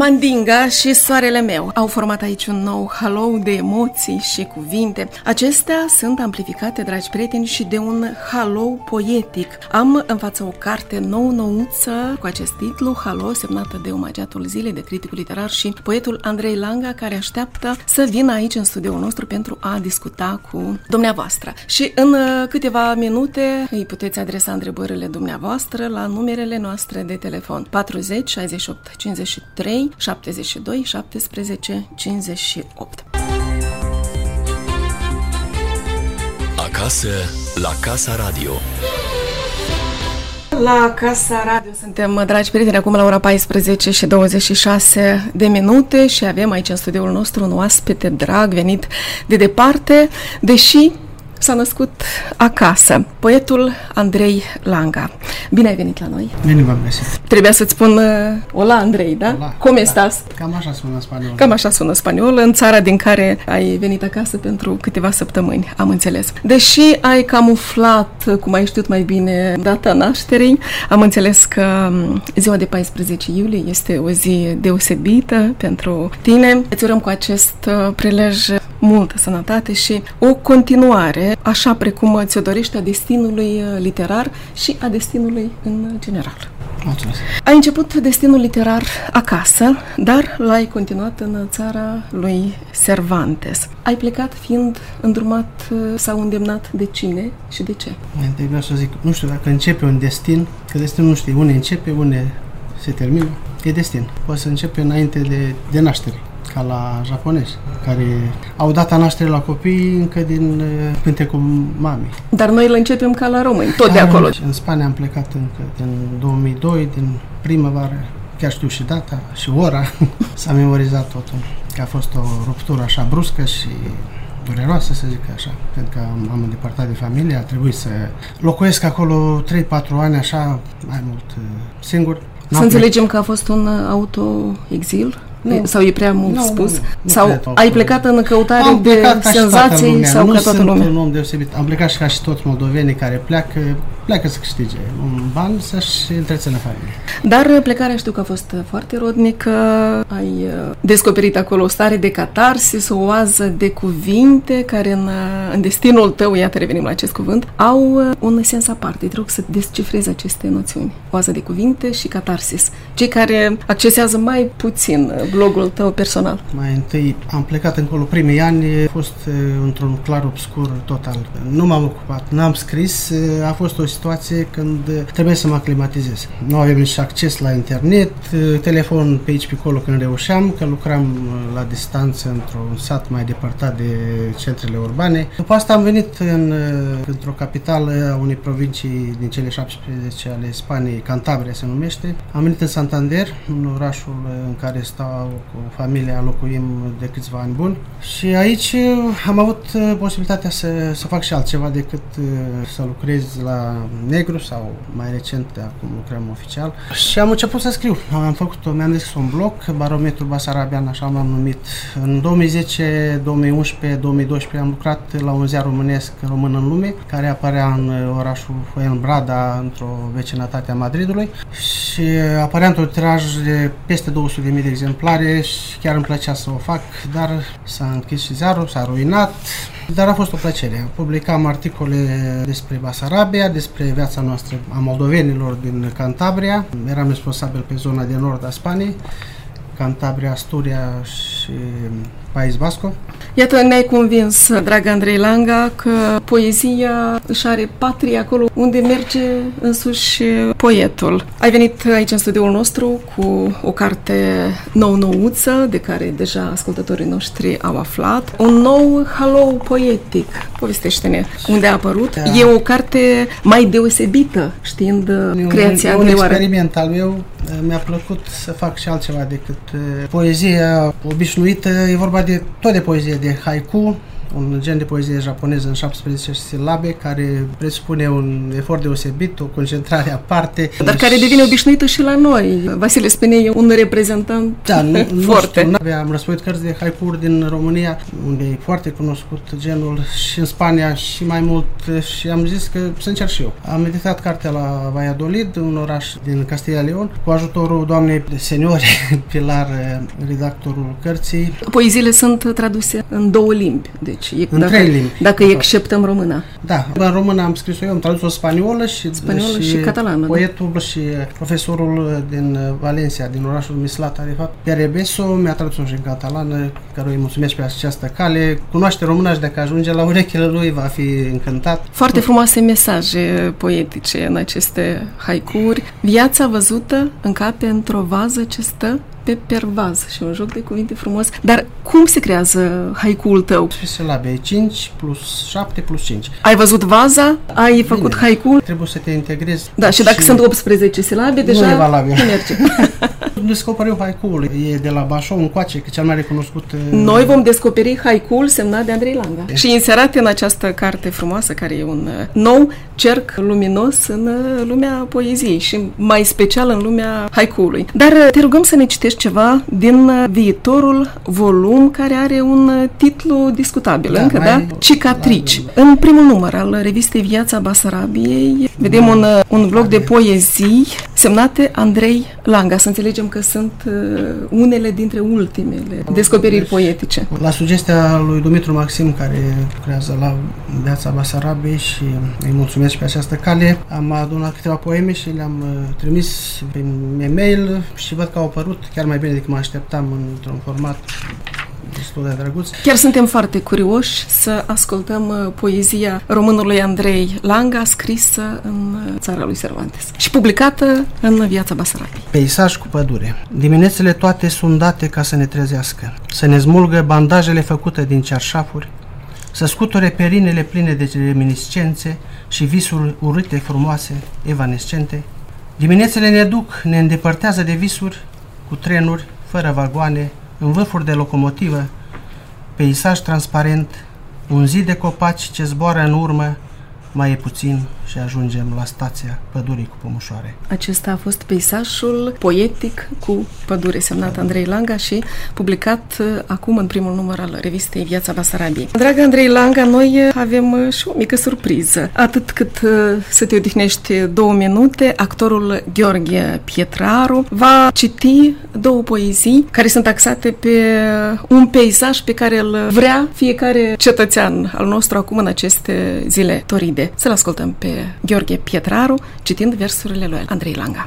Mandinga și soarele meu au format aici un nou halou de emoții și cuvinte. Acestea sunt amplificate, dragi prieteni, și de un halou poetic. Am în față o carte nou-nouță cu acest titlu, halou, semnată de omagiatul zilei, de criticul literar și poetul Andrei Langa, care așteaptă să vină aici în studioul nostru pentru a discuta cu dumneavoastră. Și în câteva minute îi puteți adresa întrebările dumneavoastră la numerele noastre de telefon 40 68 53 72 17 58. Acasă la Casa Radio. La Casa Radio suntem, dragi prieteni, acum la ora 14 și 26 de minute și avem aici în studioul nostru un oaspete drag venit de departe, deși s-a născut acasă, poetul Andrei Langa. Bine ai venit la noi! Bine v-am găsit! Trebuia să-ți spun hola, Andrei, da? Hola, Cum da. estás? Cam așa sună în spaniolă. Cam așa sună în spaniolă, în țara din care ai venit acasă pentru câteva săptămâni, am înțeles. Deși ai camuflat, cum ai știut mai bine, data nașterii, am înțeles că ziua de 14 iulie este o zi deosebită pentru tine. Îți urăm cu acest prilej multă sănătate și o continuare, așa precum ți-o dorești, a destinului literar și a destinului în general. Mulțumesc. Ai început destinul literar acasă, dar l-ai continuat în țara lui Cervantes. Ai plecat fiind îndrumat sau îndemnat de cine și de ce? Mai întâi vreau să zic, nu știu dacă începe un destin, că destinul nu știe, unde începe, unde se termină, e destin. Poate să începe înainte de naștere, ca la japonezi, care au data nașterii la copii încă din cântecul mamei. Dar noi îl începem ca la români, tot de acolo. În Spania am plecat încă din 2002, din primăvară, chiar știu și data și ora, s-a memorizat totul, că a fost o ruptură așa bruscă și dureroasă, să zic așa, pentru că am îndepărtat de familie, a trebuit să locuiesc acolo 3-4 ani, așa, mai mult singur. Să înțelegem că a fost un auto-exil? Nu. Sau e prea mult spus? Nu sau ai plecat în căutare de senzații sau ca toată lumea? Nu sunt un om deosebit. Am plecat și ca și toți moldovenii care pleacă să câștige un ban să-și întrețină familie. Dar plecarea știu că a fost foarte rodnică. Ai descoperit acolo o stare de catarsis, o oază de cuvinte care în destinul tău, iată revenim la acest cuvânt, au un sens aparte. Te rog să descifrezi aceste noțiuni. Oază de cuvinte și catarsis. Cei care accesează mai puțin blogul tău personal. Mai întâi am plecat încolo primii ani, a fost într-un clar obscur total. Nu m-am ocupat, n-am scris, a fost o situație când trebuie să mă aclimatizez. Nu aveam nici acces la internet, telefon pe aici pe acolo când reușeam, că lucram la distanță într-un sat mai depărtat de centrele urbane. După asta am venit într-o capitală a unei provincii din cele 17 ale Spaniei, Cantabria se numește. Am venit în Santander, în orașul în care stau cu familia, locuim de câțiva ani buni și aici am avut posibilitatea să fac și altceva decât să lucrez la negru sau mai recent, acum lucrăm oficial și am început să scriu. Mi-am deschis un blog, Barometrul Basarabian, așa m-am numit. În 2010, 2011, 2012 am lucrat la un ziar românesc, Român în Lume, care apărea în orașul Fuenbrada, într-o vecinătate a Madridului și apărea într-un tiraj de peste 200.000 de exemplare și chiar îmi plăcea să o fac, dar s-a închis și ziarul, s-a ruinat, dar a fost o plăcere. Publicam articole despre Basarabia, despre viața noastră a moldovenilor din Cantabria. Eram responsabil pe zona de nord a Spaniei, Cantabria, Asturia și País Basco. Iată, ne-ai convins, dragă Andrei Langa, că poezia își are patrie acolo unde merge însuși poetul. Ai venit aici în studioul nostru cu o carte nou-nouță, de care deja ascultătorii noștri au aflat. Un nou halou poetic. Povestește-ne unde a apărut. Da. E o carte mai deosebită, știind creația un anterioară. Experiment al meu. Mi-a plăcut să fac și altceva decât poezia obișnuită. E vorba tot de poezie, de haiku, un gen de poezie japoneză în 17 silabe, care presupune un efort deosebit, o concentrare aparte. Dar care devine obișnuită și la noi. Vasile Spine e un reprezentant foarte. Am răspundit cărți de haiku din România, unde e foarte cunoscut genul, și în Spania și mai mult, și am zis că să încerc și eu. Am editat cartea la Valladolid, un oraș din Castilla León, cu ajutorul doamnei seniori Pilar, redactorul cărții. Poeziile sunt traduse în 2 limbi, deci în 3 limbi. Dacă exceptăm româna. Da, în română am scris-o eu, am tradus-o spaniolă și catalană. Poetul și profesorul din Valencia, din orașul Mislata, de fapt, Pierre Beso, mi-a tradus-o și în catalană, care îi mulțumesc pe această cale. Cunoaște româna și dacă ajunge la urechile lui va fi încântat. Foarte frumoase mesaje poetice în aceste haicuri. Viața văzută încape într-o vază ce stă pe pervaz, și un joc de cuvinte frumos. Dar cum se creează haiku-ul tău? Silabe, 5 plus 7 plus 5. Ai văzut vaza? Ai făcut haiku? Trebuie să te integrezi. Da, și dacă sunt 18 silabe, deja nu e valabil. Nu merge. Descoper eu haiku-ul. E de la Bașou încoace, că cel mai recunoscut. Noi vom descoperi haiku-ul semnat de Andrei Langa. Și inserat în această carte frumoasă, care e un nou cerc luminos în lumea poeziei și mai special în lumea haiku-ului. Dar te rugăm să ne citești ceva din viitorul volum, care are un titlu discutabil, da? Cicatrici. În primul număr al revistei Viața Basarabiei vedem un bloc de poezii semnate Andrei Langa. Să înțelegem că sunt unele dintre ultimele descoperiri poetice. La sugestia lui Dumitru Maxim, care lucrează la Viața Basarabiei, și îi mulțumesc pe această cale, am adunat câteva poeme și le-am trimis pe e-mail și văd că au apărut chiar mai bine decât mă așteptam, într-un format destul de drăguț. Chiar suntem foarte curioși să ascultăm poezia românului Andrei Langa, scrisă în țara lui Cervantes și publicată în Viața Basarabiei. Peisaj cu pădure. Diminețile toate sunt date ca să ne trezească, să ne smulgă bandajele făcute din cearșafuri, să scuture perinele pline de reminiscențe și visuri urâte, frumoase, evanescente. Diminețile ne duc, ne îndepărtează de visuri, cu trenuri, fără vagoane, în vârfuri de locomotivă, peisaj transparent, un zid de copaci ce zboară în urmă, mai e puțin și ajungem la stația Pădurii cu Pămușoare. Acesta a fost peisajul poetic cu pădure, semnat Andrei Langa și publicat acum în primul număr al revistei Viața Basarabiei. Dragă Andrei Langa, noi avem și o mică surpriză. Atât cât să te odihnești 2 minute, actorul Gheorghe Pietraru va citi 2 poezii care sunt axate pe un peisaj pe care îl vrea fiecare cetățean al nostru acum în aceste zile toride. Să-l ascultăm pe Gheorghe Pietraru citind versurile lui Andrei Langa.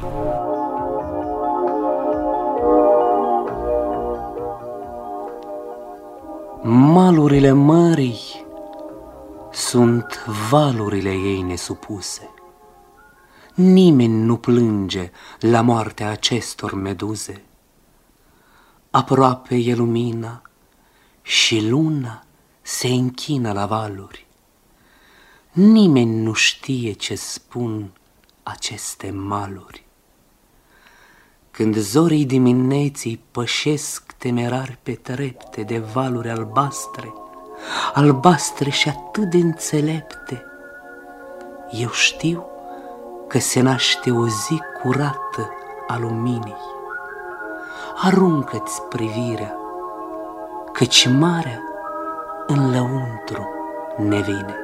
Malurile mării sunt valurile ei nesupuse. Nimeni nu plânge la moartea acestor meduze. Aproape e lumina și luna se închină la valuri. Nimeni nu știe ce spun aceste maluri. Când zorii dimineții pășesc temerari pe trepte de valuri albastre, albastre și atât de înțelepte, eu știu că se naște o zi curată a luminii. Aruncă-ți privirea, căci marea în lăuntru ne vine.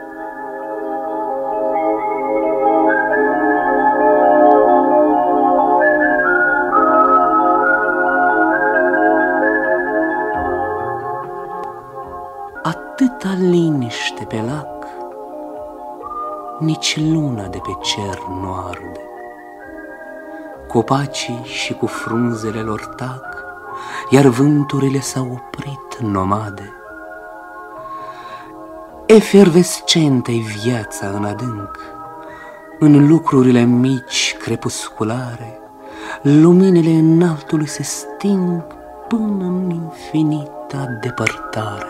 Atâta liniște pe lac, nici luna de pe cer nu arde. Copacii și cu frunzele lor tac, iar vânturile s-au oprit nomade. Efervescentă-i viața în adânc, în lucrurile mici crepusculare, luminile înaltului se sting până în infinita depărtare.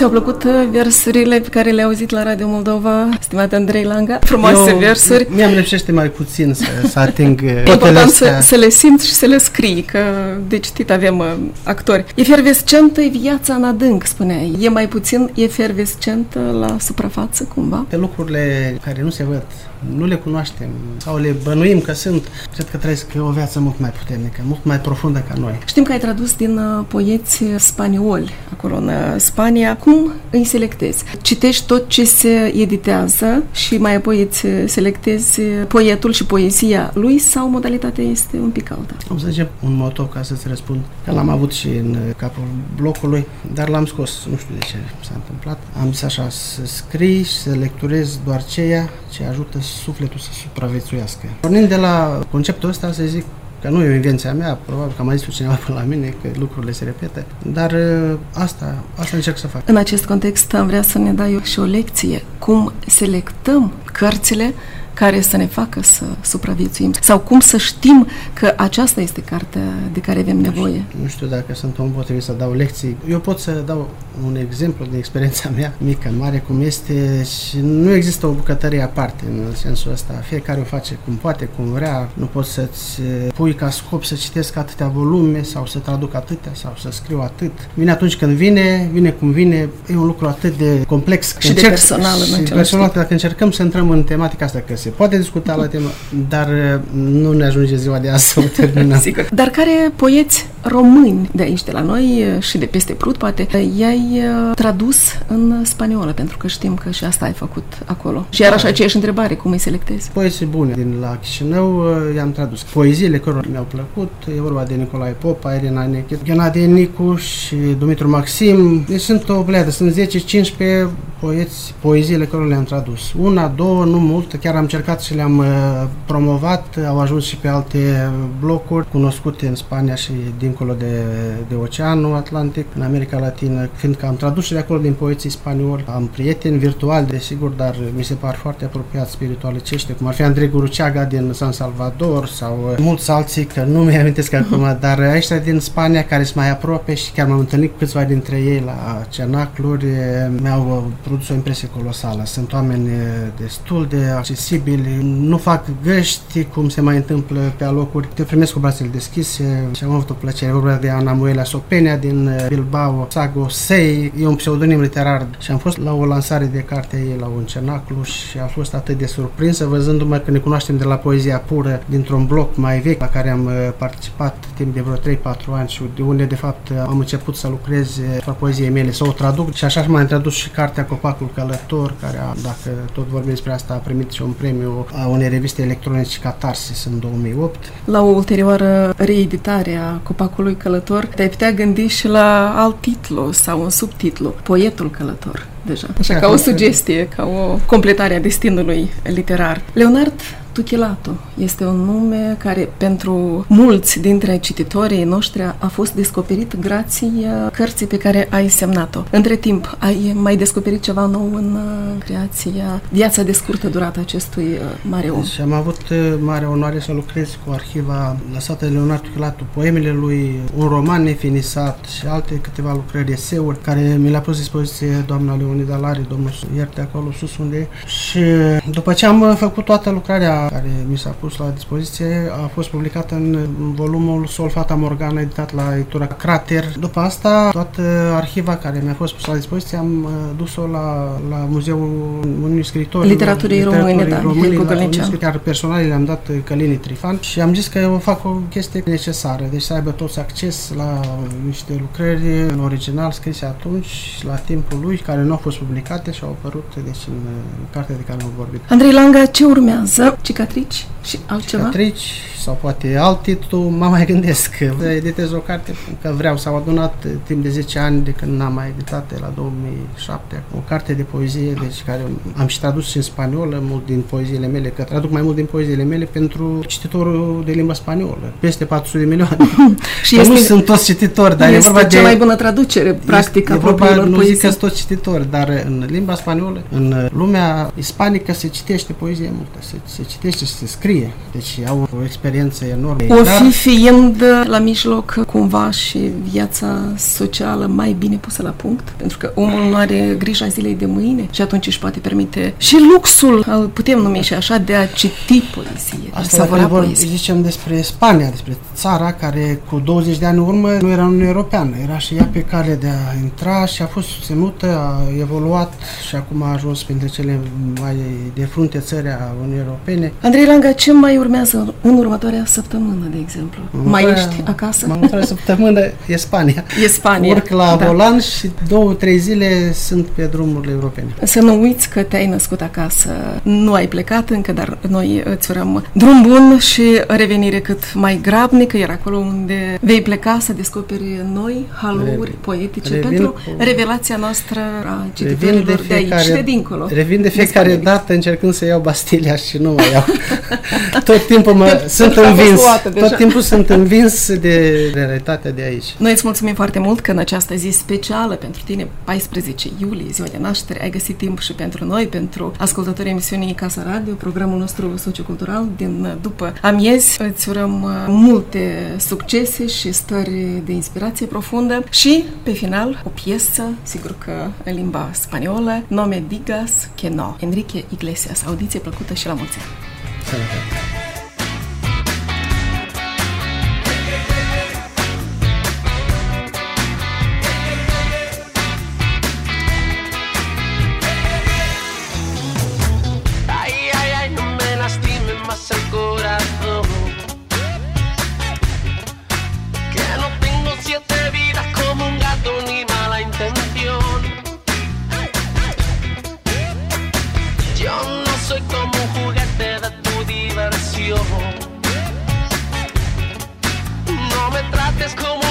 Ți-au plăcut versurile pe care le-ai auzit la Radio Moldova, stimat Andrei Langa? Frumoase versuri. Mi-am reușește mai puțin să ating important să le simți și să le scrii, că de citit avem actori. Efervescentă e viața în adânc, spuneai. E mai puțin efervescentă la suprafață, cumva? Pe lucrurile care nu se văd, nu le cunoaștem sau le bănuim că sunt, cred că trăiesc o viață mult mai puternică, mult mai profundă ca noi. Știm că ai tradus din poeți spanioli, acolo în Spania. Cum îi selectezi? Citești tot ce se editează și mai apoi îți selectezi poetul și poezia lui sau modalitatea este un pic alta? Am să zicem un moto ca să-ți răspund, că l-am avut și în capul blocului, dar l-am scos, nu știu de ce s-a întâmplat. Am zis așa, să scrii și să lecturezi doar ceea ce ajută sufletul să supraviețuiască. Pornind de la conceptul ăsta, să zic că nu e o invenție a mea, probabil că a mai zis cineva până la mine, că lucrurile se repetă, dar asta încerc să fac. În acest context am vrea să ne dai și o lecție. Cum selectăm cărțile care să ne facă să supraviețuim? Sau cum să știm că aceasta este cartea de care avem nevoie? Nu știu dacă sunt om potrivit să dau lecții. Eu pot să dau un exemplu din experiența mea, mică, mare, cum este, și nu există o bucătărie aparte în sensul ăsta. Fiecare o face cum poate, cum vrea. Nu poți să-ți pui ca scop să citesc atâtea volume sau să traduc atâtea sau să scriu atât. Vine atunci când vine cum vine. E un lucru atât de complex. Și de personal în același timp. Dacă încercăm să intrăm în tematica asta, că se poate discuta la temă, dar nu ne ajunge ziua de azi să o terminăm. Sigur. Dar care poeți români de aici, de la noi și de peste Prut, poate, i-ai tradus în spaniolă, pentru că știm că și asta ai făcut acolo. Și iar așa aceeași întrebare, cum îi selectezi? Poeții bune din la Chișinău i-am tradus. Poeziile cărora mi-au plăcut, e vorba de Nicolae Popa, Irina Nechet, Ghenadie Nicu și Dumitru Maxim. Deci sunt o pleadă, sunt 10-15 poeziile cărora le-am tradus. Una, două, nu mult, chiar am încercat și le-am promovat, au ajuns și pe alte blocuri cunoscute în Spania și dincolo de Oceanul Atlantic, în America Latină, fiindcă am tradus și de acolo din poeții spanioli. Am prieteni virtuali, desigur, dar mi se par foarte apropiați spiritualicește, cum ar fi Andrei Guruceaga din San Salvador sau mulți alții, că nu mi-am amintesc acum, dar ăștia din Spania care sunt mai aproape și chiar m-am întâlnit cu câțiva dintre ei la cenacluri, mi-au produs o impresie colosală. Sunt oameni destul de accesibili, nu fac găști cum se mai întâmplă pe alocuri. Te primesc cu brațele deschise și am avut o plăcere. Vorba de Ana Muela Sopenia din Bilbao, Sago Sei, e un pseudonim literar și am fost la o lansare de carte ei la un cenaclu și a fost atât de surprinsă văzându-mă că ne cunoaștem de la poezia pură dintr-un bloc mai vechi la care am participat timp de vreo 3-4 ani și de unde de fapt am început să lucrez la poeziei mele, să o traduc și așa m-am tradus și cartea Copacul Călător, care dacă tot vorbim despre asta a primit și un premiu a unei reviste electronice Catarsis în 2008. La o ulterioară reeditare a Copacului Călător te-ai putea gândi și la alt titlu sau un subtitlu, Poetul Călător, deja. Așa ca o sugestie, ca o completare a destinului literar. Leonard Tuchilato este un nume care pentru mulți dintre cititorii noștri a fost descoperit grație cărții pe care ai semnat-o. Între timp, ai mai descoperit ceva nou în creația, viața de scurtă durată acestui mare om? Și am avut mare onoare să lucrez cu arhiva lăsată de Leonard Tuchilato, poemele lui, un roman nefinisat și alte câteva lucrări, eseuri, care mi le-a pus dispoziție doamna Leonida Lari, domnul ierte acolo sus unde e. Și după ce am făcut toată lucrarea care mi s-a pus la dispoziție, a fost publicată în volumul Sol Fata Morgana, editat la editura Crater. După asta, toată arhiva care mi-a fost pusă la dispoziție am dus-o la Muzeul Uniunii Scriitorilor Literaturii Române, da, chiar personal le-am dat Călini Trifan și am zis că eu fac o chestie necesară, deci să aibă toți acces la niște lucrări în original scrise atunci, la timpul lui, care nu au fost publicate și au apărut deci în cartea de care am vorbit. Andrei Langa, ce urmează? Cicatrici și altceva? Cicatrici sau poate alt titlu, mă mai gândesc că editez o carte, că vreau, s-au adunat timp de 10 ani de când n-am mai editat, de la 2007, o carte de poezie, deci care am și tradus și în spaniolă mult din poeziile mele, că traduc mai mult din poeziile mele pentru cititorul de limba spaniolă, peste 400 de milioane. Și nu sunt toți cititori, dar este e vorba cea mai bună traducere, practic, a propriilor nu poezii. zic că sunt toți cititori, dar în limba spaniolă, în lumea ispanică se citește poezie multă, se citește citește și se scrie. Deci au o experiență enormă. O fi fiind la mijloc cumva și viața socială mai bine pusă la punct, pentru că omul nu are grija zilei de mâine și atunci își poate permite și luxul, putem numi și așa, de a citi poezie, de a savura poezie. Zicem despre Spania, despre țara care cu 20 de ani în urmă nu era Uniunea Europeană, era și ea pe cale de a intra și a fost susținută, a evoluat și acum a ajuns printre cele mai de frunte țări a Uniunii Europene. Andrei Langa, ce mai urmează în următoarea săptămână, de exemplu? Mai ești acasă? Următoarea săptămână e Spania. E Spania. Urc la volan și 2-3 zile sunt pe drumurile europene. Să nu uiți că te-ai născut acasă. Nu ai plecat încă, dar noi îți urăm drum bun și revenire cât mai grabnică, iar acolo unde vei pleca să descoperi noi halouri poetice pentru revelația noastră a cititorilor de aici și de dincolo. Revin de fiecare dată încercând să iau Bastilia și nu mai iau. Tot timpul sunt învins de realitatea de aici. Noi îți mulțumim foarte mult că în această zi specială pentru tine, 14 iulie, ziua de naștere, ai găsit timp și pentru noi, pentru ascultătorii emisiunii Casa Radio, programul nostru sociocultural din după amiezi. Îți urăm multe succese și stări de inspirație profundă și, pe final, o piesă, sigur că în limba spaniolă, Nome digas que no, Enrique Iglesias. Audiție plăcută și la mulți ani! No me trates como